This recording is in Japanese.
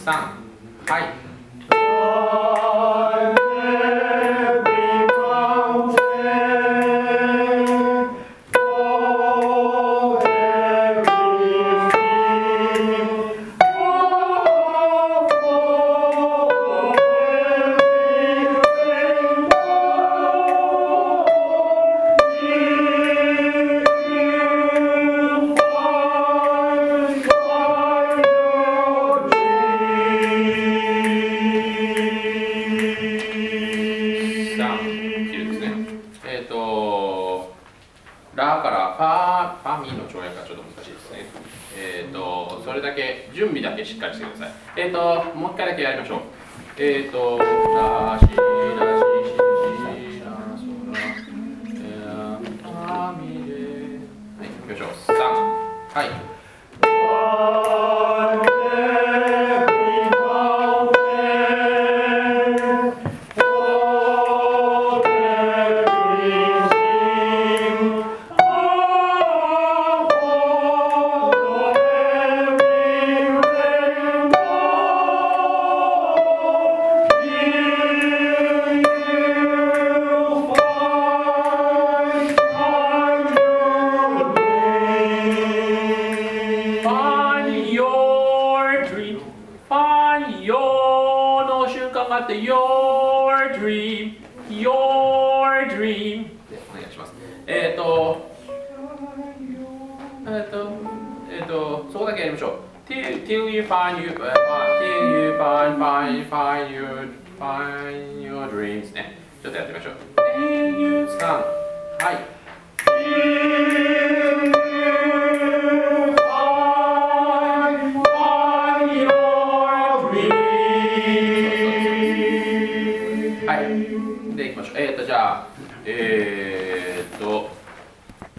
3、はい。ラからファミの跳躍がちょっと難しいですね。それだけ、準備だけしっかりしてください。もう一回だけやりましょう。ラシラシシラソラファミレ。はい、行きましょう。3、はい。Your dream, your dream でお願いします。そこだけやりましょう。Till you find your dreams ね。ちょっとやってみましょう。3、はい。はい。で、いきましょう。じゃあ、